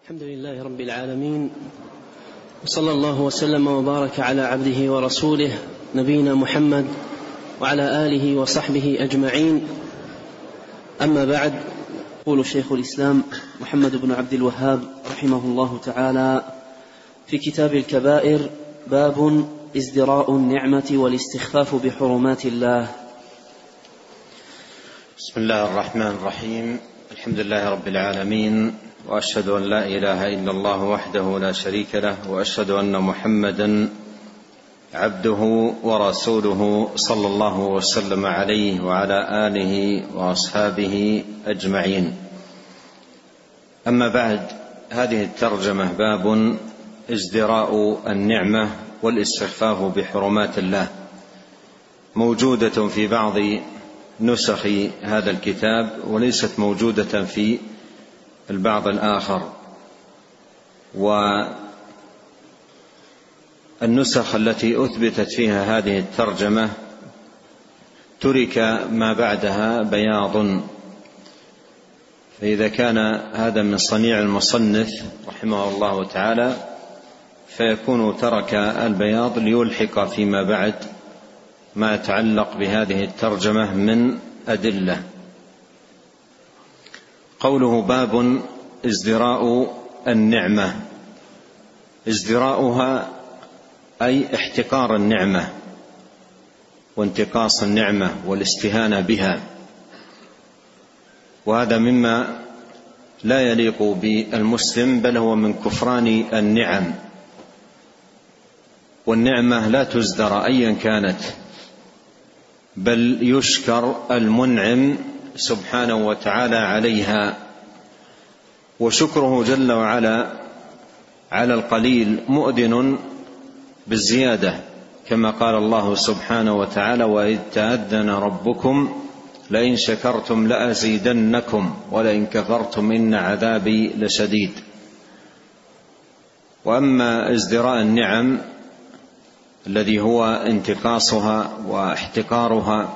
الحمد لله رب العالمين، وصلى الله وسلم وبارك على عبده ورسوله نبينا محمد وعلى آله وصحبه أجمعين. أما بعد، يقول شيخ الإسلام محمد بن عبد الوهاب رحمه الله تعالى في كتاب الكبائر: باب ازدراء النعمة والاستخفاف بحرمات الله. بسم الله الرحمن الرحيم. الحمد لله رب العالمين، وأشهد أن لا إله إلا الله وحده لا شريك له، وأشهد أن محمدا عبده ورسوله صلى الله وسلم عليه وعلى آله وأصحابه أجمعين. أما بعد، هذه الترجمة باب ازدراء النعمة والاستخفاف بحرمات الله موجودة في بعض نسخ هذا الكتاب، وليست موجودة في البعض الآخر. والنسخ التي أثبتت فيها هذه الترجمة ترك ما بعدها بياض، فإذا كان هذا من صنيع المصنف رحمه الله تعالى فيكون ترك البياض ليلحق فيما بعد ما يتعلق بهذه الترجمة من أدلة. قوله باب ازدراء النعمة، ازدراؤها أي احتقار النعمة وانتقاص النعمة والاستهانة بها، وهذا مما لا يليق بالمسلم، بل هو من كفران النعم. والنعمة لا تزدر أيا كانت، بل يشكر المنعم سبحانه وتعالى عليها، وشكره جل وعلا على القليل مؤذن بالزيادة، كما قال الله سبحانه وتعالى: وإذ تأذن ربكم لئن شكرتم لأزيدنكم ولئن كفرتم إن عذابي لشديد. وأما ازدراء النعم الذي هو انتقاصها واحتقارها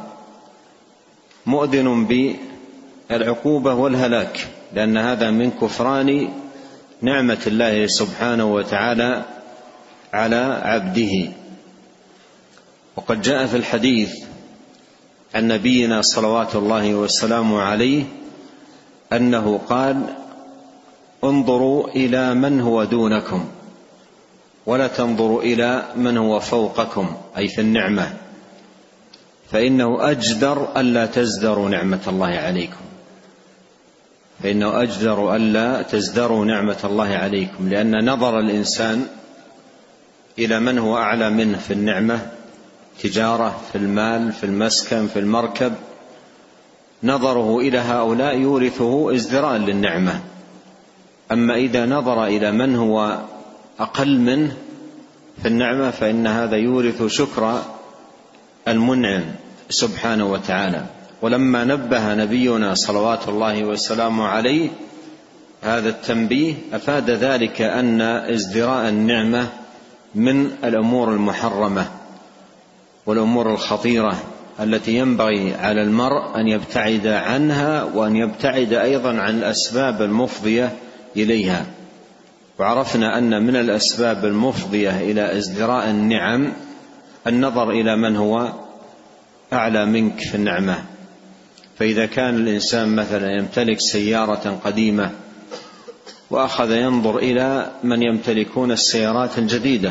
مؤذن بالعقوبة والهلاك، لأن هذا من كفران نعمة الله سبحانه وتعالى على عبده. وقد جاء في الحديث عن نبينا صلوات الله وسلامه عليه أنه قال: انظروا إلى من هو دونكم ولا تنظروا إلى من هو فوقكم، أي في النعمة، فإنه أجدر ألا تزدروا نعمة الله عليكم، فإنه أجدر ألا تزدروا نعمة الله عليكم، لأن نظر الإنسان إلى من هو أعلى منه في النعمة، تجارة، في المال، في المسكن، في المركب، نظره إلى هؤلاء يورثه ازدراء للنعمة. أما إذا نظر إلى من هو أقل منه في النعمة فإن هذا يورث شكر المنعم سبحانه وتعالى. ولما نبه نبينا صلوات الله وسلامه عليه هذا التنبيه أفاد ذلك أن ازدراء النعمة من الأمور المحرمة والأمور الخطيرة التي ينبغي على المرء أن يبتعد عنها، وأن يبتعد أيضا عن الأسباب المفضية إليها. وعرفنا أن من الأسباب المفضية إلى ازدراء النعم النظر إلى من هو أعلى منك في النعمة. فإذا كان الإنسان مثلا يمتلك سيارة قديمة وأخذ ينظر إلى من يمتلكون السيارات الجديدة،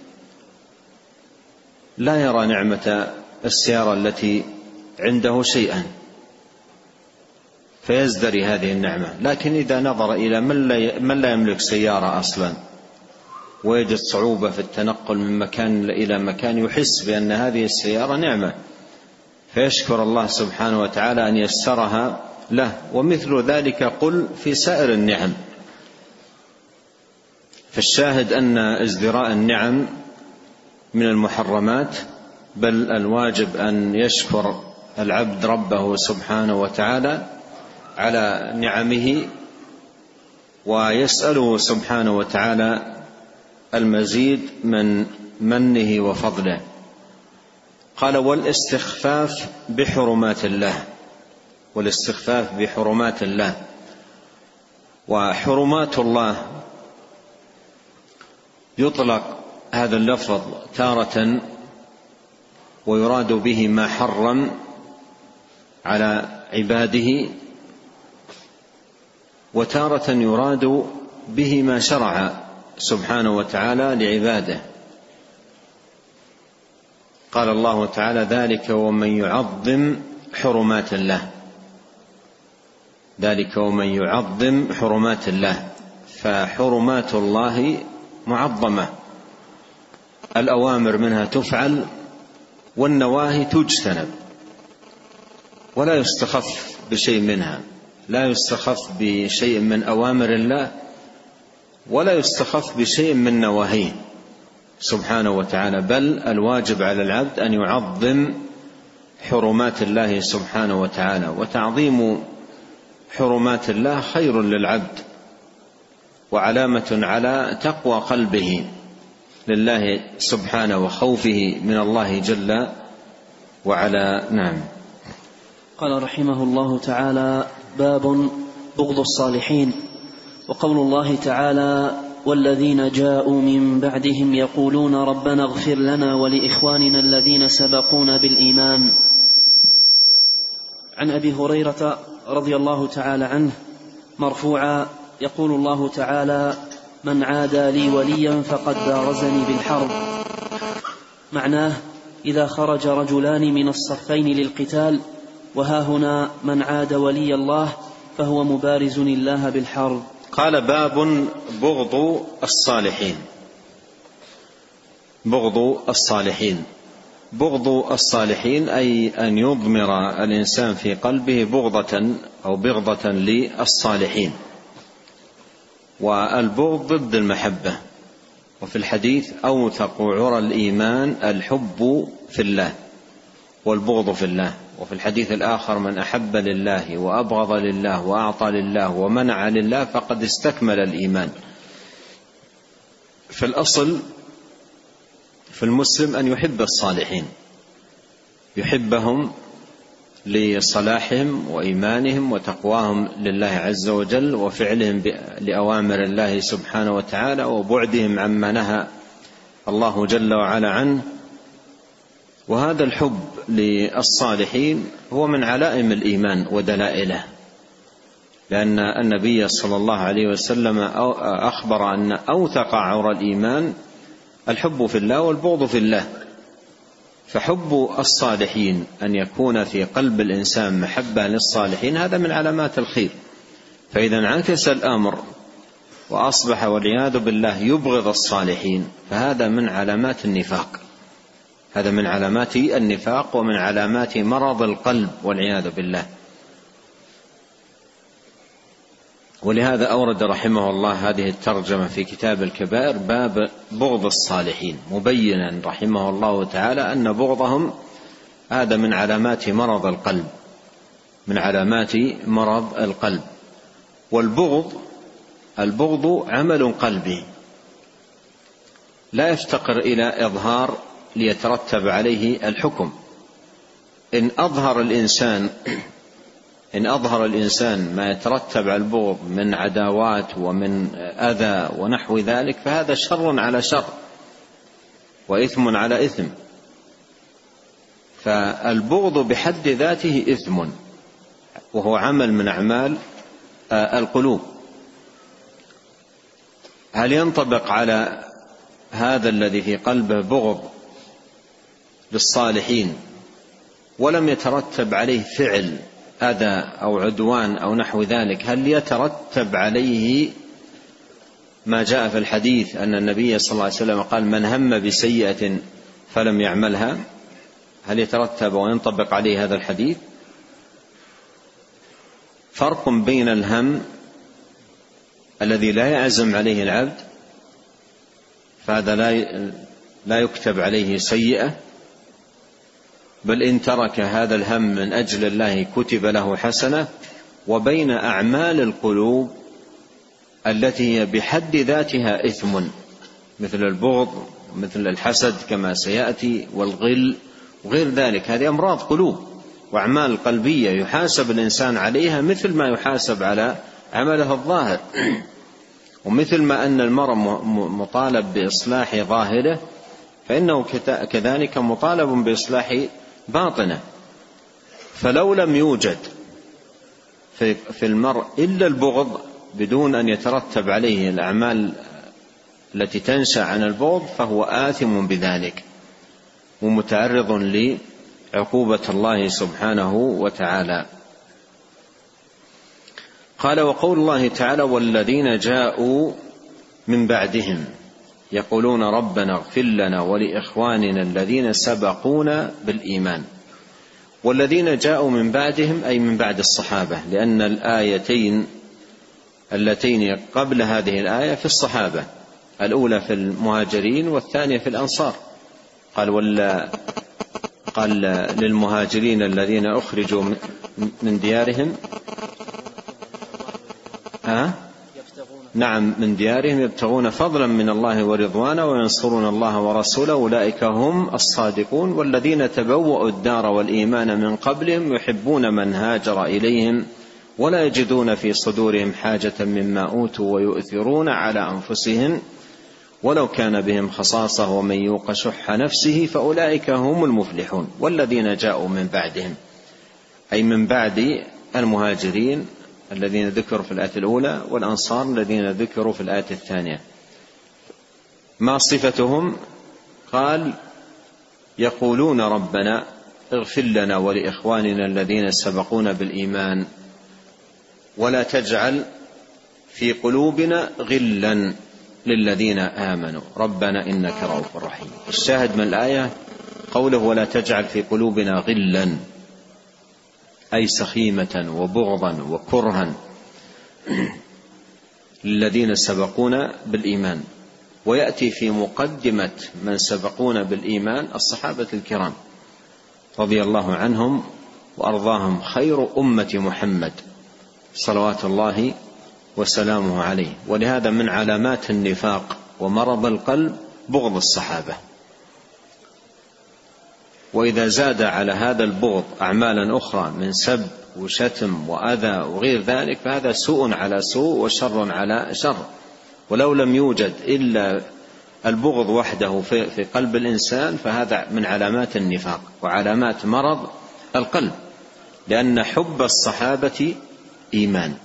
لا يرى نعمة السيارة التي عنده شيئا فيزدري هذه النعمة. لكن إذا نظر إلى من لا يملك سيارة أصلا ويجد صعوبة في التنقل من مكان إلى مكان، يحس بأن هذه السيارة نعمة فيشكر الله سبحانه وتعالى أن يسرها له. ومثل ذلك قل في سائر النعم. فالشاهد أن ازدراء النعم من المحرمات، بل الواجب أن يشكر العبد ربه سبحانه وتعالى على نعمه ويسأله سبحانه وتعالى المزيد من منه وفضله. قال: والاستخفاف بحرمات الله، والاستخفاف بحرمات الله. وحرمات الله يطلق هذا اللفظ تارة ويراد به ما حرم على عباده، وتارة يراد به ما شرع سبحانه وتعالى لعباده. قال الله تعالى: ذلك ومن يعظم حرمات الله. ذلك ومن يعظم حرمات الله، فحرمات الله معظمة، الأوامر منها تفعل والنواهي تجتنب، ولا يستخف بشيء منها، لا يستخف بشيء من أوامر الله ولا يستخف بشيء من نواهيه سبحانه وتعالى، بل الواجب على العبد أن يعظم حرمات الله سبحانه وتعالى. وتعظيم حرمات الله خير للعبد وعلامة على تقوى قلبه لله سبحانه وخوفه من الله جل وعلا. نعم. قال رحمه الله تعالى: باب بغض الصالحين. وقول الله تعالى: والذين جاءوا من بعدهم يقولون ربنا اغفر لنا ولإخواننا الذين سبقونا بالإيمان. عن أبي هريرة رضي الله تعالى عنه مرفوعا يقول الله تعالى: من عادى لي وليا فقد بارزني بالحرب. معناه: إذا خرج رجلان من الصفين للقتال، وها هنا من عاد ولي الله فهو مبارز الله بالحرب. قال: باب بغض الصالحين. بغض الصالحين، بغض الصالحين أي أن يضمر الإنسان في قلبه بغضة أو بغضة للصالحين، والبغض ضد المحبة. وفي الحديث: أوثق عرى الإيمان الحب في الله والبغض في الله. وفي الحديث الآخر: من أحب لله وأبغض لله وأعطى لله ومنع لله فقد استكمل الإيمان. فالأصل في المسلم أن يحب الصالحين، يحبهم لصلاحهم وإيمانهم وتقواهم لله عز وجل وفعلهم لأوامر الله سبحانه وتعالى وبعدهم عما نهى الله جل وعلا عنه. وهذا الحب للصالحين هو من علائم الإيمان ودلائله، لأن النبي صلى الله عليه وسلم أخبر أن أوثق عرى الإيمان الحب في الله والبغض في الله. فحب الصالحين أن يكون في قلب الإنسان محبة للصالحين هذا من علامات الخير. فإذا انعكس الأمر وأصبح والعياذ بالله يبغض الصالحين فهذا من علامات النفاق، هذا من علامات النفاق ومن علامات مرض القلب والعياذ بالله. ولهذا أورد رحمه الله هذه الترجمة في كتاب الكبائر، باب بغض الصالحين، مبينا رحمه الله تعالى أن بغضهم هذا من علامات مرض القلب، من علامات مرض القلب. والبغض عمل قلبي لا يفتقر إلى إظهار ليترتب عليه الحكم. إن أظهر الإنسان ما يترتب على البغض من عداوات ومن أذى ونحو ذلك فهذا شر على شر وإثم على إثم. فالبغض بحد ذاته إثم، وهو عمل من أعمال القلوب. هل ينطبق على هذا الذي في قلبه بغض للصالحين ولم يترتب عليه فعل أذى أو عدوان أو نحو ذلك، هل يترتب عليه ما جاء في الحديث أن النبي صلى الله عليه وسلم قال: من هم بسيئة فلم يعملها؟ هل يترتب وينطبق عليه هذا الحديث؟ فرق بين الهم الذي لا يعزم عليه العبد فهذا لا يكتب عليه سيئة، بل إن ترك هذا الهم من أجل الله كتب له حسنة، وبين أعمال القلوب التي هي بحد ذاتها إثم، مثل البغض مثل الحسد كما سيأتي والغل وغير ذلك. هذه أمراض قلوب وأعمال قلبية يحاسب الإنسان عليها مثل ما يحاسب على عمله الظاهر. ومثل ما أن المرء مطالب بإصلاح ظاهره فإنه كذلك مطالب بإصلاح باطنه. فلو لم يوجد في المرء إلا البغض بدون أن يترتب عليه الأعمال التي تنشأ عن البغض فهو آثم بذلك ومتعرض لعقوبة الله سبحانه وتعالى. قال: وقول الله تعالى: والذين جاءوا من بعدهم يقولون ربنا اغفر لنا ولإخواننا الذين سبقونا بالإيمان. والذين جاءوا من بعدهم أي من بعد الصحابة، لأن الآيتين اللتين قبل هذه الآية في الصحابة، الأولى في المهاجرين والثانية في الأنصار. قال للمهاجرين الذين أخرجوا من ديارهم نعم من ديارهم يبتغون فضلا من الله ورضوانا وينصرون الله ورسوله أولئك هم الصادقون. والذين تبوأوا الدار والإيمان من قبلهم يحبون من هاجر إليهم ولا يجدون في صدورهم حاجة مما أوتوا ويؤثرون على أنفسهم ولو كان بهم خصاصة ومن يوق شح نفسه فأولئك هم المفلحون. والذين جاءوا من بعدهم أي من بعد المهاجرين الذين ذكروا في الآية الأولى والأنصار الذين ذكروا في الآية الثانية. ما صفتهم؟ قال: يقولون ربنا اغفر لنا ولإخواننا الذين سبقونا بالإيمان ولا تجعل في قلوبنا غلا للذين آمنوا ربنا إنك رؤوف رحيم. الشاهد من الآية قوله ولا تجعل في قلوبنا غلا، أي سخيمة وبغضا وكرها للذين سبقونا بالإيمان. ويأتي في مقدمة من سبقونا بالإيمان الصحابة الكرام رضي الله عنهم وأرضاهم، خير أمة محمد صلوات الله وسلامه عليه. ولهذا من علامات النفاق ومرض القلب بغض الصحابة، وإذا زاد على هذا البغض أعمالا أخرى من سب وشتم وأذى وغير ذلك فهذا سوء على سوء وشر على شر. ولو لم يوجد إلا البغض وحده في قلب الإنسان فهذا من علامات النفاق وعلامات مرض القلب، لأن حب الصحابة إيمان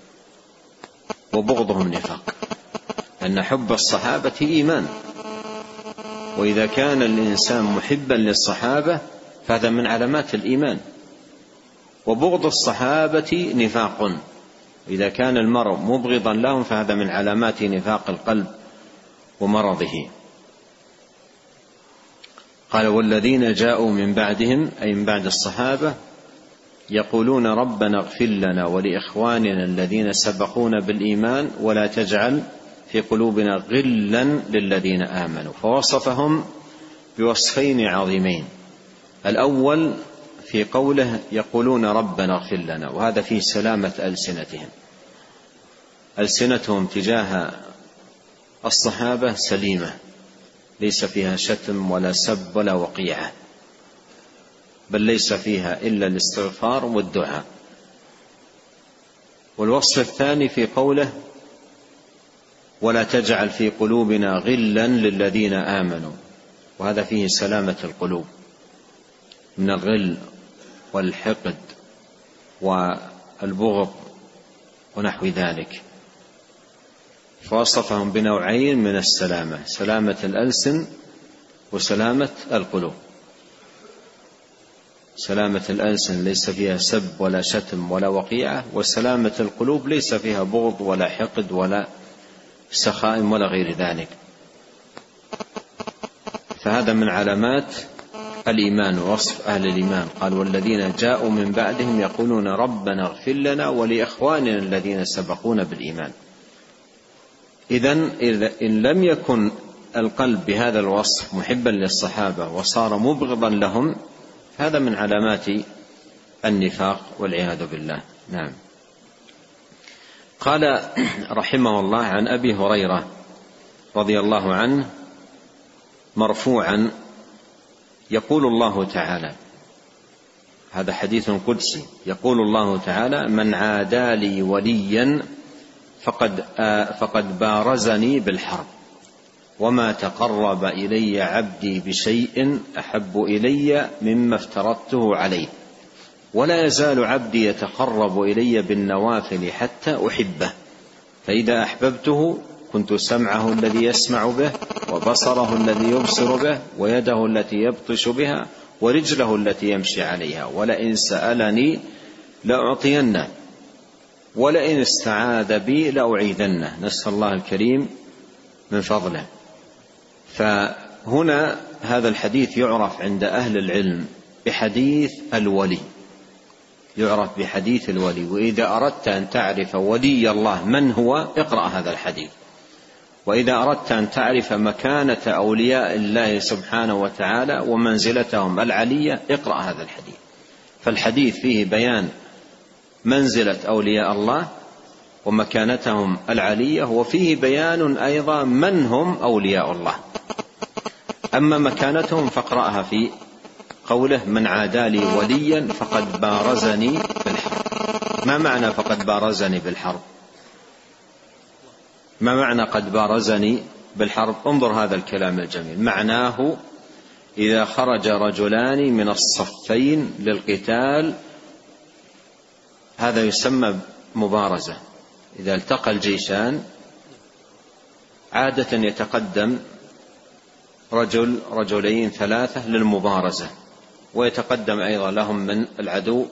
وبغضهم نفاق، أن حب الصحابة إيمان. وإذا كان الإنسان محبا للصحابة فهذا من علامات الإيمان، وبغض الصحابة نفاق. إذا كان المرء مبغضا لهم فهذا من علامات نفاق القلب ومرضه. قال والذين جاءوا من بعدهم أي من بعد الصحابة يقولون ربنا اغفر لنا ولإخواننا الذين سبقونا بالإيمان ولا تجعل في قلوبنا غلا للذين آمنوا. فوصفهم بوصفين عظيمين. الأول في قوله يقولون ربنا اغفر لنا، وهذا فيه سلامة ألسنتهم، ألسنتهم تجاه الصحابة سليمة ليس فيها شتم ولا سب ولا وقيعة، بل ليس فيها إلا الاستغفار والدعاء. والوصف الثاني في قوله ولا تجعل في قلوبنا غلا للذين آمنوا، وهذا فيه سلامة القلوب من الغل والحقد والبغض ونحو ذلك. فوصفهم بنوعين من السلامة، سلامة الألسن وسلامة القلوب. سلامة الألسن ليس فيها سب ولا شتم ولا وقيعة، وسلامة القلوب ليس فيها بغض ولا حقد ولا سخائم ولا غير ذلك. فهذا من علامات الإيمان ووصف أهل الإيمان. قال والذين جاءوا من بعدهم يقولون ربنا اغفر لنا ولإخواننا الذين سبقونا بالإيمان. إذن إن لم يكن القلب بهذا الوصف محبا للصحابة وصار مبغضا لهم هذا من علامات النفاق والعياذ بالله. نعم. قال رحمه الله عن أبي هريرة رضي الله عنه مرفوعا يقول الله تعالى، هذا حديث قدسي، يقول الله تعالى من عادى لي وليا فقد بارزني بالحرب، وما تقرب إلي عبدي بشيء أحب إلي مما افترضته عليه، ولا يزال عبدي يتقرب إلي بالنوافل حتى أحبه، فإذا أحببته كنت سمعه الذي يسمع به، وبصره الذي يبصر به، ويده التي يبطش بها، ورجله التي يمشي عليها، ولئن سألني لأعطينه، ولئن استعاذ بي لأعيذنه. نسأل الله الكريم من فضله. فهنا هذا الحديث يعرف عند أهل العلم بحديث الولي، يعرف بحديث الولي. وإذا أردت أن تعرف ولي الله من هو اقرأ هذا الحديث، وإذا أردت أن تعرف مكانة أولياء الله سبحانه وتعالى ومنزلتهم العلية اقرأ هذا الحديث. فالحديث فيه بيان منزلة أولياء الله ومكانتهم العلية، وفيه بيان أيضا من هم أولياء الله. أما مكانتهم فاقرأها في قوله من عادى لي وليا فقد بارزني بالحرب. ما معنى فقد بارزني بالحرب؟ ما معنى قد بارزني بالحرب؟ انظر هذا الكلام الجميل. معناه إذا خرج رجلان من الصفين للقتال، هذا يسمى مبارزة. إذا التقى الجيشان عادة يتقدم رجل رجلين ثلاثة للمبارزة، ويتقدم أيضا لهم من العدو.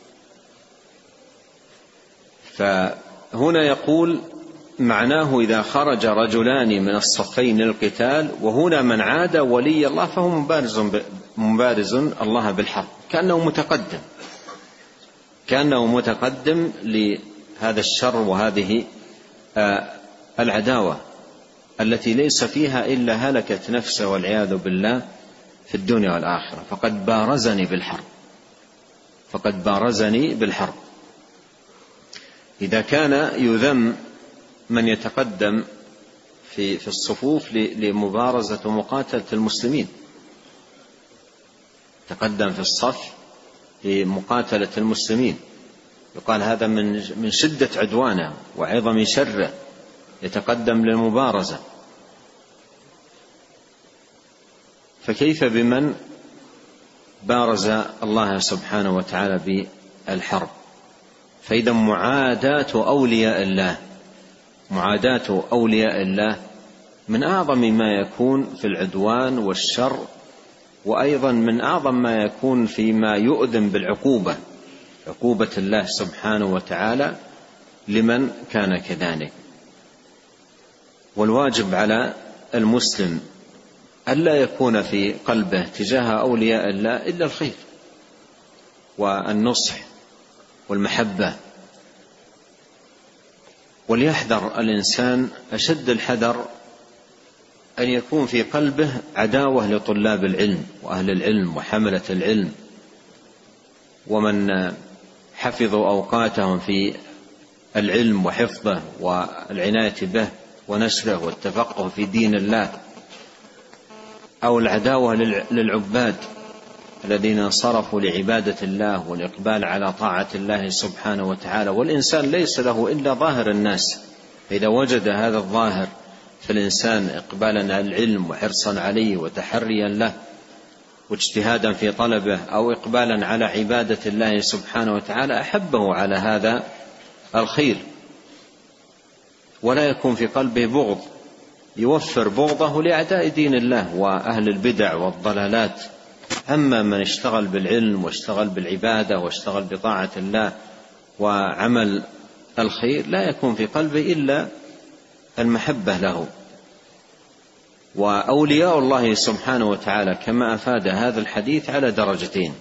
فهنا يقول معناه إذا خرج رجلان من الصفين للقتال، وهنا من عاد ولي الله فهو مبارز الله بالحرب، كأنه متقدم لهذا الشر وهذه العداوة التي ليس فيها إلا هلكة نفسه والعياذ بالله في الدنيا والآخرة. فقد بارزني بالحرب. إذا كان يذم من يتقدم في الصفوف لمبارزة ومقاتلة المسلمين، تقدم في الصف لمقاتلة المسلمين، يقال هذا من شدة عدوانه وعظم شره، يتقدم للمبارزة. فكيف بمن بارز الله سبحانه وتعالى بالحرب؟ فإذا معاداة أولياء الله من أعظم ما يكون في العدوان والشر، وأيضا من أعظم ما يكون فيما يؤذن عقوبة الله سبحانه وتعالى لمن كان كذلك. والواجب على المسلم ألا يكون في قلبه تجاه أولياء الله إلا الخير والنصح والمحبة. وليحذر الإنسان أشد الحذر أن يكون في قلبه عداوة لطلاب العلم وأهل العلم وحملة العلم ومن حفظوا أوقاتهم في العلم وحفظه والعناية به ونشره والتفقه في دين الله، أو العداوة للعباد الذين انصرفوا لعبادة الله والإقبال على طاعة الله سبحانه وتعالى. والإنسان ليس له إلا ظاهر الناس، فإذا وجد هذا الظاهر في الإنسان إقبالا على العلم وحرصا عليه وتحريا له واجتهادا في طلبه، أو إقبالا على عبادة الله سبحانه وتعالى، أحبه على هذا الخير، ولا يكون في قلبه بغض، يوفر بغضه لأعداء دين الله وأهل البدع والضلالات. أما من اشتغل بالعلم واشتغل بالعبادة واشتغل بطاعة الله وعمل الخير لا يكون في قلبه إلا المحبة له. وأولياء الله سبحانه وتعالى كما أفاد هذا الحديث على درجتين.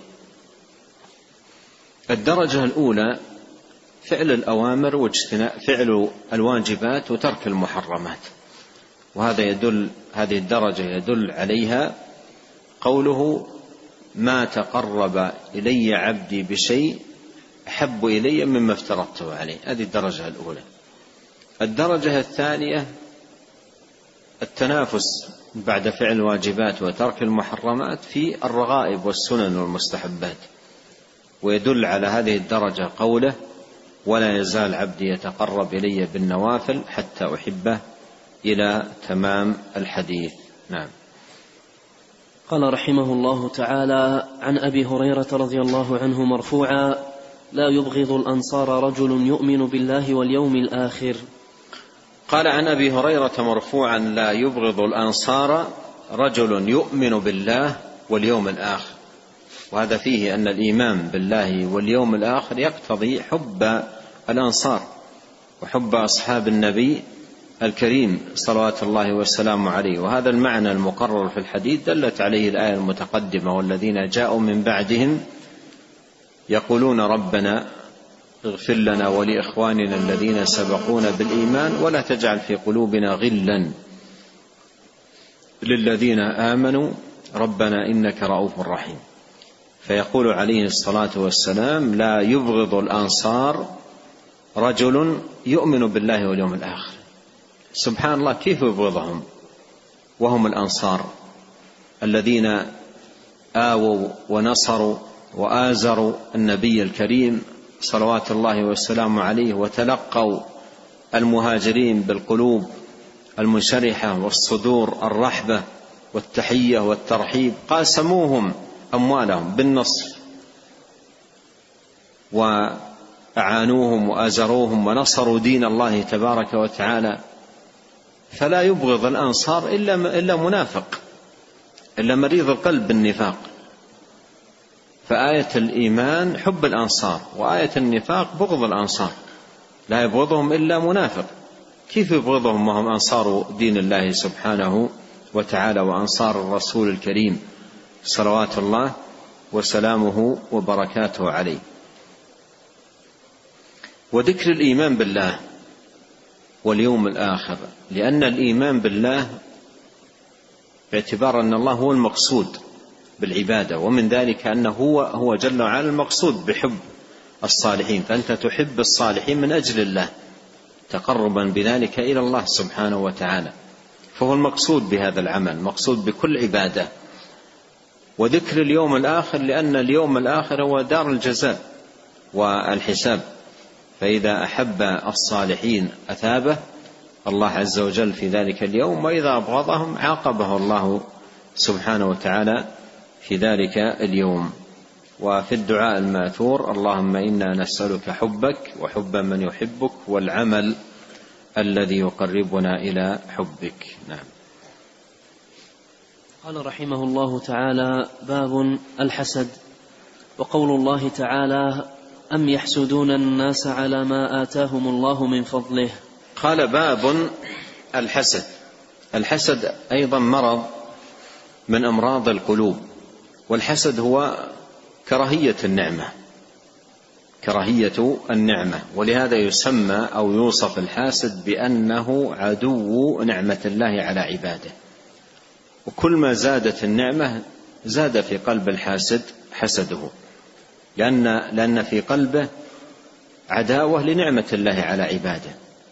الدرجة الأولى فعل الأوامر واجتناب فعل الواجبات وترك المحرمات، وهذا هذه الدرجة يدل عليها قوله ما تقرب إلي عبدي بشيء أحب إلي مما افترضته عليه. هذه الدرجة الأولى. الدرجة الثانية التنافس بعد فعل الواجبات وترك المحرمات في الرغائب والسنن والمستحبات، ويدل على هذه الدرجة قوله ولا يزال عبدي يتقرب إلي بالنوافل حتى أحبه إلى تمام الحديث. نعم. قال رحمه الله تعالى: عن أبي هريرة رضي الله عنه مرفوعا: لا يبغض الأنصار رجل يؤمن بالله واليوم الآخر. قال عن أبي هريرة مرفوعا: لا يبغض الأنصار رجل يؤمن بالله واليوم الآخر. وهذا فيه أن الإيمان بالله واليوم الآخر يقتضي حب الأنصار وحب أصحاب النبي الكريم صلوات الله والسلام عليه. وهذا المعنى المقرر في الحديث دلت عليه الآية المتقدمة: والذين جاءوا من بعدهم يقولون ربنا اغفر لنا ولإخواننا الذين سبقونا بالإيمان ولا تجعل في قلوبنا غلا للذين آمنوا ربنا إنك رؤوف رحيم. فيقول عليه الصلاة والسلام: لا يبغض الأنصار رجل يؤمن بالله واليوم الآخر. سبحان الله، كيف يبغضهم وهم الأنصار الذين آووا ونصروا وآزروا النبي الكريم صلوات الله والسلام عليه، وتلقوا المهاجرين بالقلوب المنشرحة والصدور الرحبة والتحية والترحيب، قاسموهم أموالهم بالنصف وأعانوهم وآزروهم ونصروا دين الله تبارك وتعالى. فلا يبغض الأنصار إلا منافق، إلا مريض القلب بالنفاق. فآية الإيمان حب الأنصار، وآية النفاق بغض الأنصار. لا يبغضهم إلا منافق. كيف يبغضهم وهم أنصار دين الله سبحانه وتعالى وأنصار الرسول الكريم صلوات الله وسلامه وبركاته عليه. وذكر الإيمان بالله واليوم الآخر، لأن الإيمان بالله باعتبار أن الله هو المقصود بالعبادة، ومن ذلك أنه هو جل وعلا المقصود بحب الصالحين، فأنت تحب الصالحين من أجل الله تقربا بذلك إلى الله سبحانه وتعالى، فهو المقصود بهذا العمل، مقصود بكل عبادة. وذكر اليوم الآخر لأن اليوم الآخر هو دار الجزاء والحساب، فإذا أحب الصالحين أثابه الله عز وجل في ذلك اليوم، وإذا أبغضهم عاقبه الله سبحانه وتعالى في ذلك اليوم. وفي الدعاء الماثور: اللهم إنا نسألك حبك وحب من يحبك والعمل الذي يقربنا إلى حبك. نعم. قال رحمه الله تعالى: باب الحسد. وقول الله تعالى: أم يحسدون الناس على ما آتاهم الله من فضله. قال: باب الحسد. الحسد أيضا مرض من أمراض القلوب، والحسد هو كراهية النعمة، ولهذا يسمى أو يوصف الحاسد بأنه عدو نعمة الله على عباده. وكل ما زادت النعمة زاد في قلب الحاسد حسده، لأن في قلبه عداوة لنعمة الله على عباده،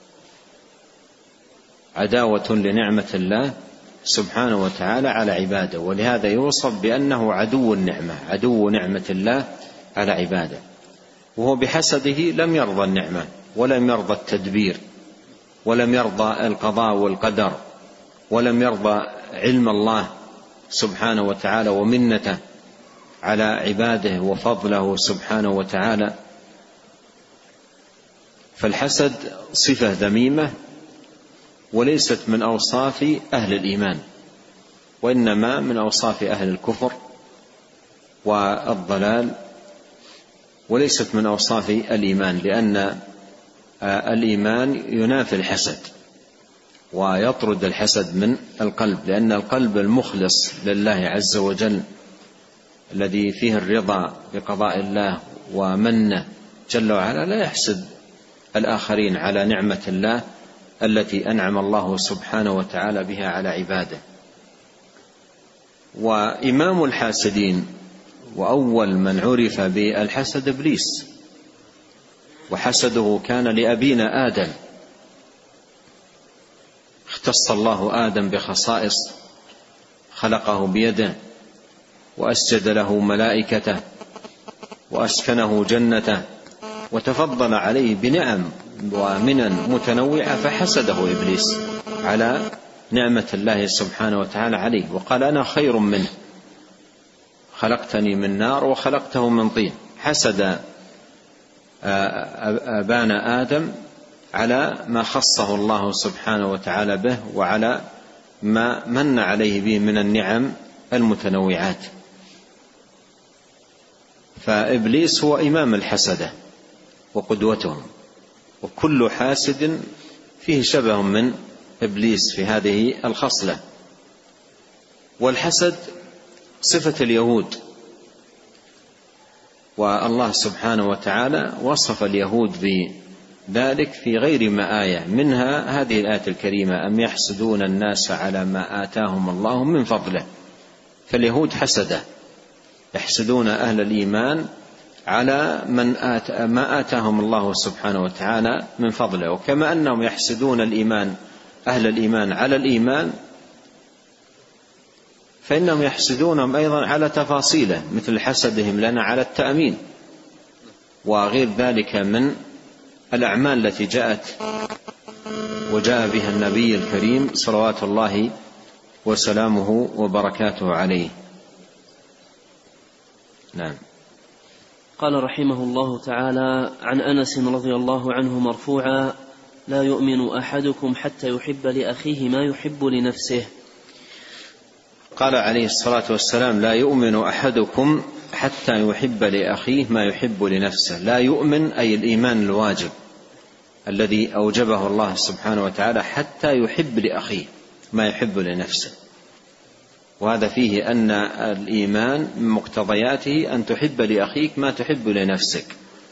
عداوة لنعمة الله سبحانه وتعالى على عباده، ولهذا يوصف بأنه عدو النعمة، عدو نعمة الله على عباده. وهو بحسده لم يرضى النعمة ولم يرضى التدبير ولم يرضى القضاء والقدر ولم يرضى علم الله سبحانه وتعالى ومنته على عباده وفضله سبحانه وتعالى. فالحسد صفة ذميمة وليست من أوصاف أهل الإيمان، وإنما من أوصاف أهل الكفر والضلال، وليست من أوصاف الإيمان، لأن الإيمان ينافي الحسد ويطرد الحسد من القلب، لأن القلب المخلص لله عز وجل الذي فيه الرضا بقضاء الله ومنه جل وعلا لا يحسد الآخرين على نعمة الله التي أنعم الله سبحانه وتعالى بها على عباده. وإمام الحاسدين وأول من عرف بالحسد إبليس، وحسده كان لأبينا آدم، اختص الله آدم بخصائص، خلقه بيده وأسجد له ملائكته وأسكنه جنته وتفضل عليه بنعم ومنن متنوعة، فحسده إبليس على نعمة الله سبحانه وتعالى عليه، وقال أنا خير منه، خلقتني من نار وخلقته من طين. حسد أبانا آدم على ما خصه الله سبحانه وتعالى به، وعلى ما من عليه به من النعم المتنوعات. فإبليس هو إمام الحسدة وقدوتهم، وكل حاسد فيه شبه من إبليس في هذه الخصلة. والحسد صفة اليهود، والله سبحانه وتعالى وصف اليهود بذلك في غير ما آية، منها هذه الآية الكريمة: أم يحسدون الناس على ما آتاهم الله من فضله. فاليهود حسدة، يحسدون أهل الإيمان على ما آتاهم الله سبحانه وتعالى من فضله. وكما أنهم يحسدون أهل الإيمان على الإيمان، فإنهم يحسدونهم أيضا على تفاصيله، مثل حسدهم لنا على التأمين وغير ذلك من الأعمال التي وجاء بها النبي الكريم صلوات الله وسلامه وبركاته عليه. نعم. قال رحمه الله تعالى: عن أنس رضي الله عنه مرفوعا: لا يؤمن أحدكم حتى يحب لأخيه ما يحب لنفسه. قال عليه الصلاة والسلام: لا يؤمن أحدكم حتى يحب لأخيه ما يحب لنفسه. لا يؤمن أي الإيمان الواجب الذي أوجبه الله سبحانه وتعالى، حتى يحب لأخيه ما يحب لنفسه. وهذا فيه أن الإيمان من مقتضياته أن تحب لأخيك ما تحب لنفسك.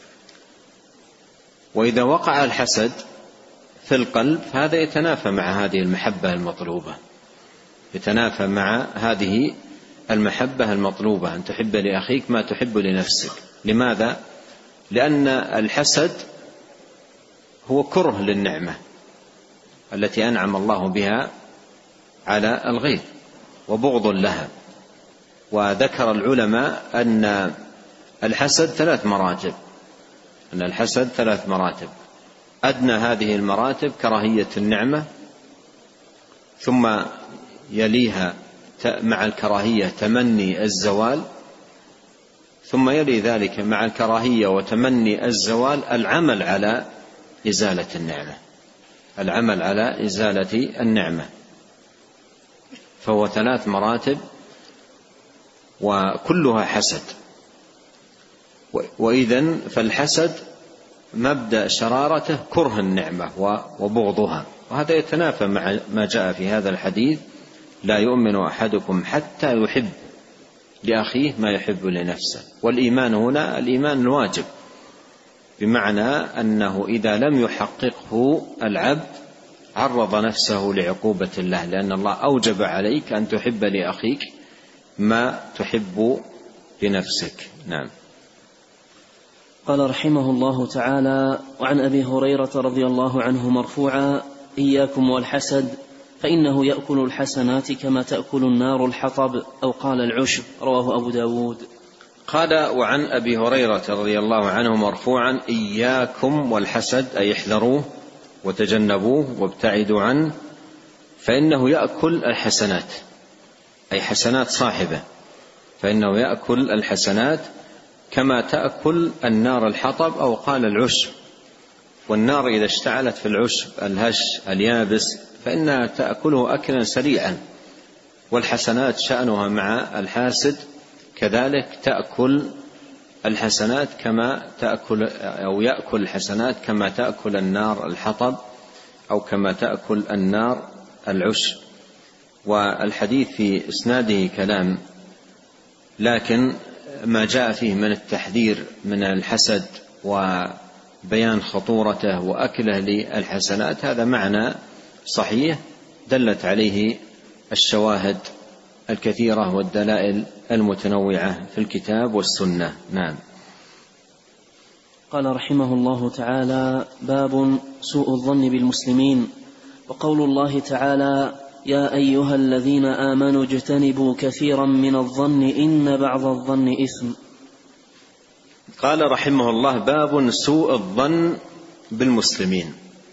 وإذا وقع الحسد في القلب هذا يتنافى مع هذه المحبة المطلوبة، يتنافى مع هذه المحبة المطلوبة، أن تحب لأخيك ما تحب لنفسك. لماذا؟ لأن الحسد هو كره للنعمة التي أنعم الله بها على الغير وبغض لها. وذكر العلماء أن الحسد ثلاث مراتب. أدنى هذه المراتب كراهية النعمة، ثم يليها مع الكراهية تمني الزوال، ثم يلي ذلك مع الكراهية وتمني الزوال العمل على إزالة النعمة. فهو ثلاث مراتب وكلها حسد. وإذن فالحسد مبدأ شرارته كره النعمة وبغضها، وهذا يتنافى مع ما جاء في هذا الحديث: لا يؤمن أحدكم حتى يحب لأخيه ما يحب لنفسه. والإيمان هنا الإيمان الواجب، بمعنى أنه إذا لم يحققه العبد عرض نفسه لعقوبة الله، لأن الله أوجب عليك أن تحب لأخيك ما تحب لنفسك. نعم. قال رحمه الله تعالى: وعن أبي هريرة رضي الله عنه مرفوعا: إياكم والحسد فإنه يأكل الحسنات كما تأكل النار الحطب، أو قال العشب. رواه أبو داود. قال: وعن أبي هريرة رضي الله عنه مرفوعا: إياكم والحسد، أي احذروه وتجنبوه وابتعدوا عنه، فإنه يأكل الحسنات، أي حسنات صاحبه، فإنه يأكل الحسنات كما تأكل النار الحطب، أو قال العشب. والنار إذا اشتعلت في العشب الهش اليابس فإنها تأكله أكلا سريعا. والحسنات شأنها مع الحاسد كذلك، تأكل الحسنات كما تأكل، أو يأكل الحسنات كما تأكل النار الحطب، أو كما تأكل النار العشب. والحديث في إسناده كلام، لكن ما جاء فيه من التحذير من الحسد وبيان خطورته وأكله للحسنات هذا معنى صحيح دلت عليه الشواهد الكثيرة والدلائل المتنوعة في الكتاب والسنة. نعم. قال رحمه الله تعالى: باب سوء الظن بالمسلمين. وقول الله تعالى: يا أيها الذين آمنوا اجتنبوا كثيرا من الظن إن بعض الظن إثم. قال رحمه الله: باب سوء الظن بالمسلمين.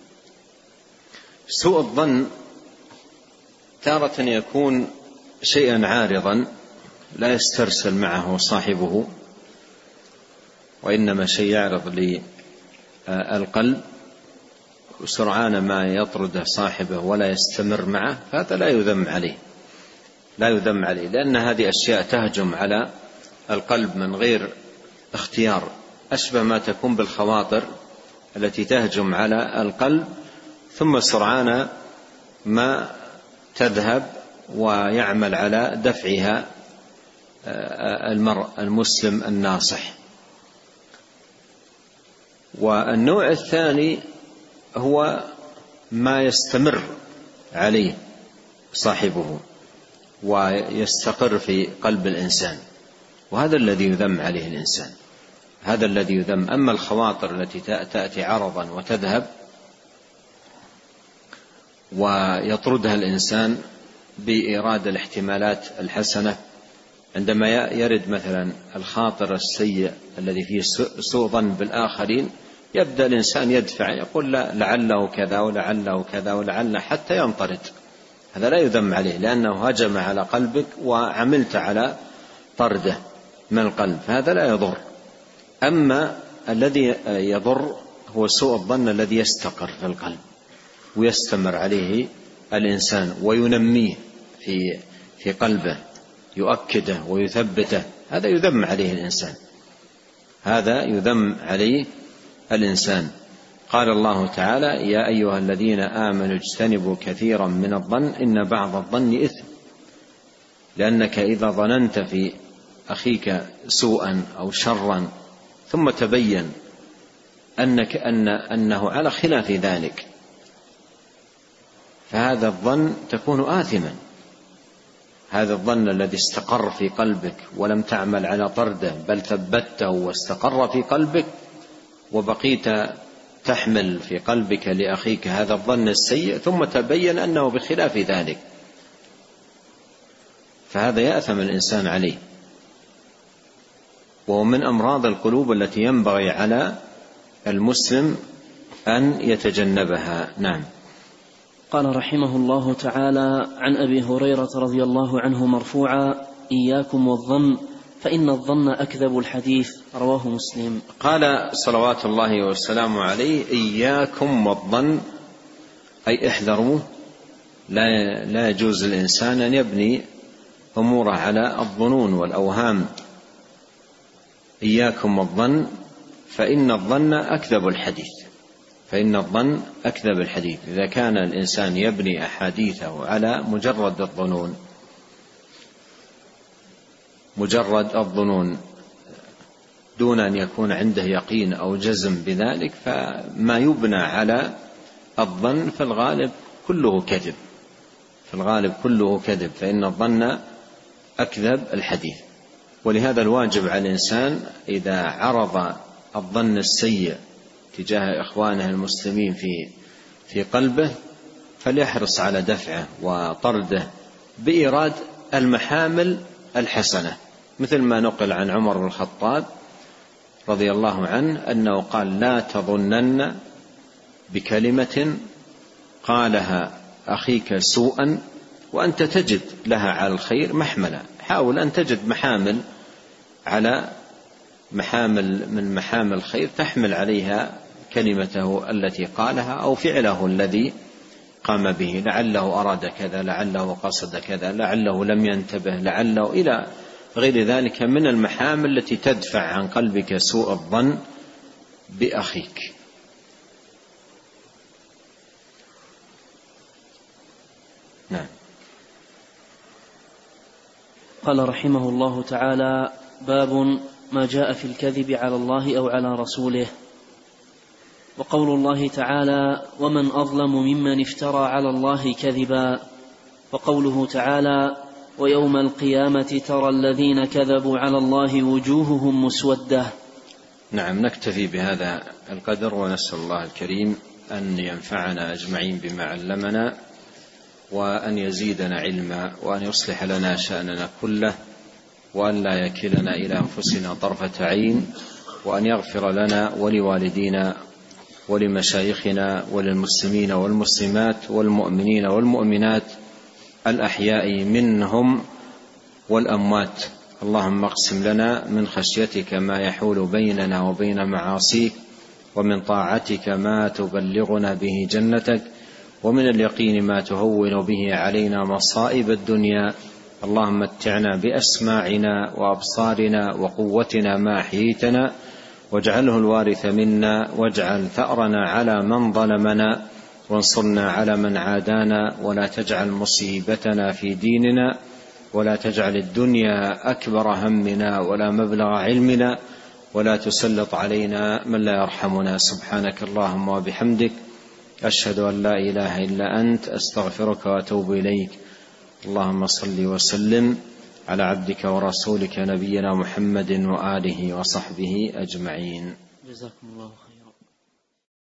سوء الظن تارة يكون شيئا عارضا لا يسترسل معه صاحبه، وإنما شيء يعرض للقلب وسرعان ما يطرد صاحبه ولا يستمر معه، فهذا لا يذم عليه، لأن هذه أشياء تهجم على القلب من غير اختيار، أشبه ما تكون بالخواطر التي تهجم على القلب ثم سرعان ما تذهب ويعمل على دفعها المرء المسلم الناصح. والنوع الثاني هو ما يستمر عليه صاحبه ويستقر في قلب الإنسان، وهذا الذي يذم عليه الإنسان، هذا الذي يذم. أما الخواطر التي تأتي عرضا وتذهب ويطردها الإنسان بإيراد الاحتمالات الحسنة، عندما يرد مثلا الخاطر السيء الذي فيه سوء ظن بالآخرين، يبدأ الإنسان يدفع، يقول لا لعله كذا ولعله كذا ولعله، حتى ينطرد. هذا لا يذم عليه، لأنه هجم على قلبك وعملت على طرده من القلب، هذا لا يضر. أما الذي يضر هو سوء الظن الذي يستقر في القلب ويستمر عليه الإنسان وينميه في قلبه، يؤكده ويثبته، هذا يذم عليه الإنسان، هذا يذم عليه الإنسان. قال الله تعالى: يا أيها الذين آمنوا اجتنبوا كثيرا من الظن إن بعض الظن إثم، لأنك إذا ظننت في أخيك سوءا أو شرا ثم تبين أنه على خلاف ذلك، فهذا الظن تكون آثما. هذا الظن الذي استقر في قلبك ولم تعمل على طرده، بل ثبته واستقر في قلبك، وبقيت تحمل في قلبك لأخيك هذا الظن السيء، ثم تبين أنه بخلاف ذلك، فهذا يأثم الإنسان عليه، وهو من أمراض القلوب التي ينبغي على المسلم أن يتجنبها. نعم. قال رحمه الله تعالى: عن أبي هريرة رضي الله عنه مرفوعا: إياكم والظن فإن الظن أكذب الحديث، رواه مسلم. قال صلوات الله والسلام عليه: إياكم والظن، أي احذروا، لا يجوز الإنسان أن يبني أموره على الظنون والأوهام. إياكم والظن فإن الظن أكذب الحديث، فإن الظن أكذب الحديث. إذا كان الإنسان يبني أحاديثه على مجرد الظنون دون أن يكون عنده يقين أو جزم بذلك، فما يبنى على الظن في الغالب كله كذب، فإن الظن أكذب الحديث. ولهذا الواجب على الإنسان إذا عرض الظن السيء تجاه إخوانه المسلمين في قلبه، فليحرص على دفعه وطرده بإيراد المحامل الحسنة، مثل ما نقل عن عمر بن الخطاب رضي الله عنه أنه قال: لا تظنن بكلمة قالها أخيك سوءا وأنت تجد لها على الخير محملا. حاول أن تجد محامل من محامل الخير تحمل عليها كلمته التي قالها أو فعله الذي قام به، لعله أراد كذا، لعله قصد كذا، لعله لم ينتبه، لعله إلى غير ذلك من المحامل التي تدفع عن قلبك سوء الظن بأخيك. نعم. قال رحمه الله تعالى: باب ما جاء في الكذب على الله أو على رسوله. وقول الله تعالى: ومن أظلم ممن افترى على الله كذبا. وقوله تعالى: ويوم القيامة ترى الذين كذبوا على الله وجوههم مسودة. نعم، نكتفي بهذا القدر، ونسأل الله الكريم أن ينفعنا أجمعين بما علمنا، وأن يزيدنا علما، وأن يصلح لنا شأننا كله، وأن لا يكلنا إلى أنفسنا طرفة عين، وأن يغفر لنا ولوالدينا ولمشايخنا وللمسلمين والمسلمات والمؤمنين والمؤمنات الأحياء منهم والأموات. اللهم اقسم لنا من خشيتك ما يحول بيننا وبين معاصيك، ومن طاعتك ما تبلغنا به جنتك، ومن اليقين ما تهون به علينا مصائب الدنيا. اللهم متعنا بأسماعنا وأبصارنا وقوتنا ما أحييتنا، واجعله الوارث منا، واجعل ثأرنا على من ظلمنا، وانصرنا على من عادانا، ولا تجعل مصيبتنا في ديننا، ولا تجعل الدنيا أكبر همنا ولا مبلغ علمنا، ولا تسلط علينا من لا يرحمنا. سبحانك اللهم وبحمدك، أشهد أن لا إله إلا أنت، أستغفرك وأتوب إليك. اللهم صل وسلم على عبدك ورسولك نبينا محمد وآله وصحبه أجمعين. جزاكم الله خيرا.